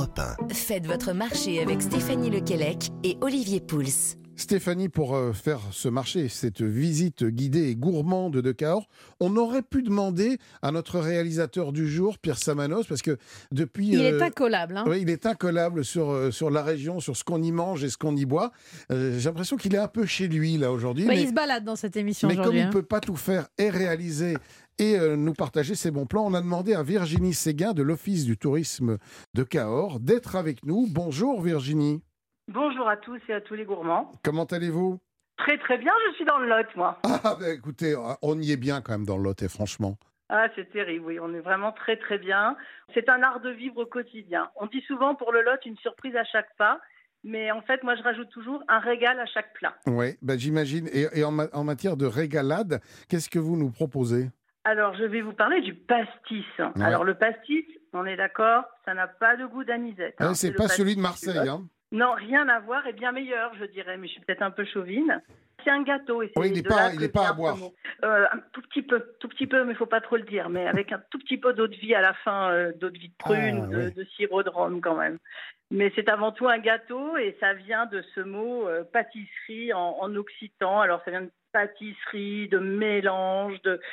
Europe 1. Faites votre marché avec Stéphanie Lequelec et Olivier Pouls. Stéphanie, pour faire ce marché, cette visite guidée et gourmande de Cahors, on aurait pu demander à notre réalisateur du jour, Pierre Samanos, parce que depuis... Il est incollable. Oui, il est incollable sur la région, sur ce qu'on y mange et ce qu'on y boit. J'ai l'impression qu'il est un peu chez lui, là, aujourd'hui. Ouais, il se balade dans cette émission mais aujourd'hui. Mais comme il ne peut pas tout faire et réaliser et nous partager ses bons plans, on a demandé à Virginie Séguin de l'Office du tourisme de Cahors d'être avec nous. Bonjour Virginie. Bonjour à tous et à tous les gourmands. Comment allez-vous ? Très très bien, je suis dans le Lot, moi. Ah, bah, écoutez, on y est bien quand même dans le Lot, et franchement. Ah, c'est terrible, oui, on est vraiment très très bien. C'est un art de vivre au quotidien. On dit souvent pour le Lot une surprise à chaque pas, mais en fait, moi je rajoute toujours un régal à chaque plat. Oui, bah, j'imagine. Et en matière de régalade, qu'est-ce que vous nous proposez ? Alors, je vais vous parler du pastis. Ouais. Alors, le pastis, on est d'accord, ça n'a pas de goût d'anisette. Hein, c'est pas celui de Marseille, hein ? Non, rien à voir et bien meilleur, je dirais, mais je suis peut-être un peu chauvine. C'est un gâteau. Et c'est oui, il n'est pas à boire. Un tout petit peu, mais il ne faut pas trop le dire, mais avec un tout petit peu d'eau de vie à la fin, d'eau de vie de prune ou de sirop de rhum quand même. Mais c'est avant tout un gâteau et ça vient de ce mot pâtisserie en occitan. Alors ça vient de pâtisserie, de mélange,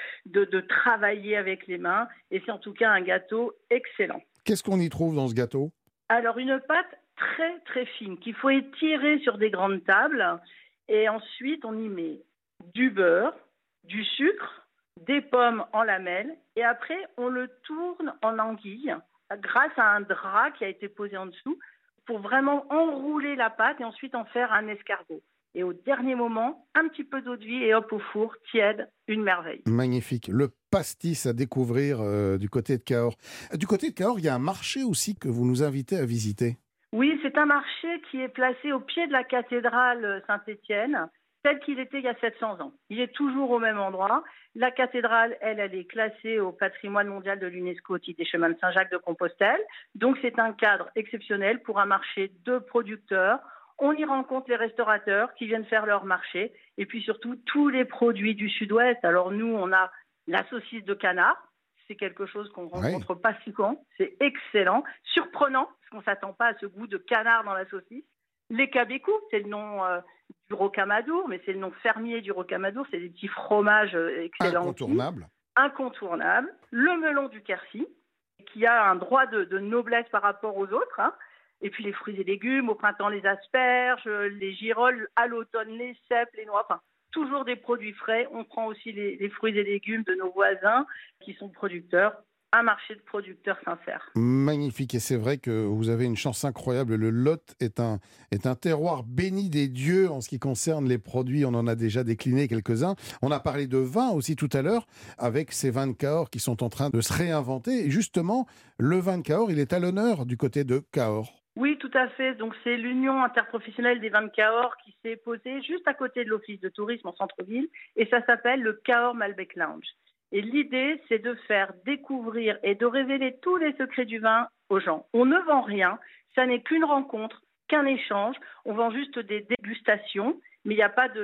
de travailler avec les mains. Et c'est en tout cas un gâteau excellent. Qu'est-ce qu'on y trouve dans ce gâteau ? Alors une pâte très très fine qu'il faut étirer sur des grandes tables et ensuite on y met du beurre, du sucre, des pommes en lamelles et après on le tourne en anguille grâce à un drap qui a été posé en dessous pour vraiment enrouler la pâte et ensuite en faire un escargot. Et au dernier moment, un petit peu d'eau de vie et hop au four, tiède, une merveille. Magnifique. Le pastis à découvrir du côté de Cahors. Du côté de Cahors, il y a un marché aussi que vous nous invitez à visiter. Oui, c'est un marché qui est placé au pied de la cathédrale Saint-Étienne, tel qu'il était il y a 700 ans. Il est toujours au même endroit. La cathédrale, elle est classée au patrimoine mondial de l'UNESCO au titre des chemins de Saint-Jacques-de-Compostelle. Donc c'est un cadre exceptionnel pour un marché de producteurs. On y rencontre les restaurateurs qui viennent faire leur marché et puis surtout tous les produits du Sud-Ouest. Alors nous, on a la saucisse de canard. C'est quelque chose qu'on ne rencontre pas si souvent. C'est excellent, surprenant, parce qu'on ne s'attend pas à ce goût de canard dans la saucisse. Les cabécous, c'est le nom du rocamadour, mais c'est le nom fermier du rocamadour. C'est des petits fromages excellents. Incontournables. Le melon du Quercy, qui a un droit de noblesse par rapport aux autres. Hein. Et puis les fruits et légumes, au printemps les asperges, les girolles, à l'automne les cèpes, les noix. Enfin, toujours des produits frais. On prend aussi les fruits et légumes de nos voisins qui sont producteurs. Un marché de producteurs sincères. Magnifique. Et c'est vrai que vous avez une chance incroyable. Le Lot est un terroir béni des dieux en ce qui concerne les produits. On en a déjà décliné quelques-uns. On a parlé de vin aussi tout à l'heure avec ces vins de Cahors qui sont en train de se réinventer. Et justement, le vin de Cahors, il est à l'honneur du côté de Cahors. Oui, tout à fait. Donc, c'est l'Union interprofessionnelle des vins de Cahors qui s'est posée juste à côté de l'Office de tourisme en centre-ville et ça s'appelle le Cahors Malbec Lounge. Et l'idée, c'est de faire découvrir et de révéler tous les secrets du vin aux gens. On ne vend rien, ça n'est qu'une rencontre, qu'un échange. On vend juste des dégustations, mais il n'y a pas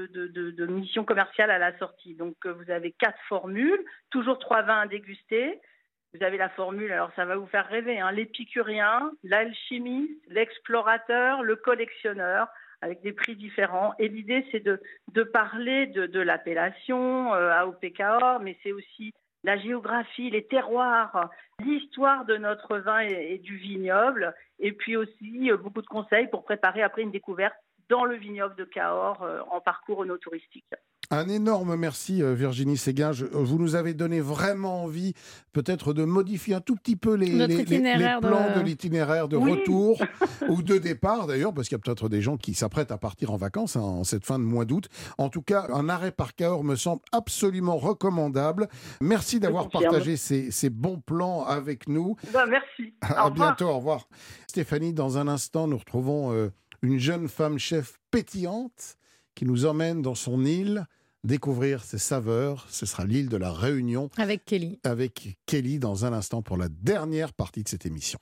de mission commerciale à la sortie. Donc, vous avez 4 formules, toujours 3 vins à déguster. Vous avez la formule, alors ça va vous faire rêver, hein, l'épicurien, l'alchimiste, l'explorateur, le collectionneur, avec des prix différents. Et l'idée, c'est de parler de l'appellation AOP Cahors, mais c'est aussi la géographie, les terroirs, l'histoire de notre vin et du vignoble, et puis aussi beaucoup de conseils pour préparer après une découverte dans le vignoble de Cahors en parcours oeno-touristique. Un énorme merci Virginie Séguin. Vous nous avez donné vraiment envie peut-être de modifier un tout petit peu les plans de l'itinéraire de retour ou de départ d'ailleurs, parce qu'il y a peut-être des gens qui s'apprêtent à partir en vacances en cette fin de mois d'août. En tout cas, un arrêt par Cahors me semble absolument recommandable. Merci d'avoir partagé ces bons plans avec nous. Merci. À bientôt, au revoir. Stéphanie, dans un instant, nous retrouvons une jeune femme chef pétillante qui nous emmène dans son île découvrir ses saveurs. Ce sera l'île de la Réunion. Avec Kelly. Avec Kelly dans un instant pour la dernière partie de cette émission.